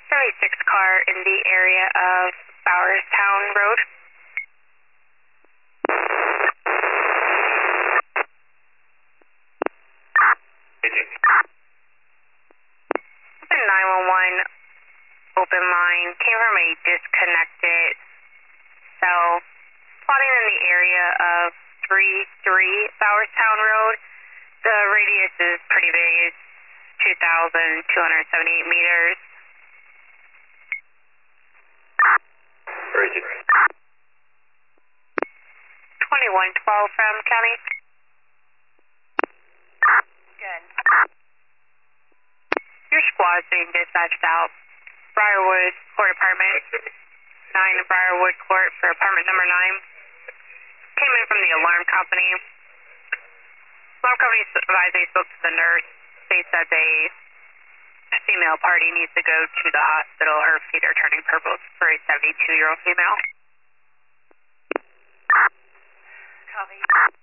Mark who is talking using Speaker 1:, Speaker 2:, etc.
Speaker 1: 36 car in the area of Bowerstown Road. The 911 open line came from a disconnected cell plotting in the area of 33 Bowerstown Road. The radius is pretty big. It's 2,278 meters.
Speaker 2: Where is it?
Speaker 1: 2112 from county. Good. Your squad is being dispatched out. Briarwood Court Apartment, 9 Briarwood Court for apartment number 9. Came in from the alarm company. Alarm company advisor spoke to the nurse. They said a female party needs to go to the hospital. Her feet are turning purple for a 72-year-old female. Copy.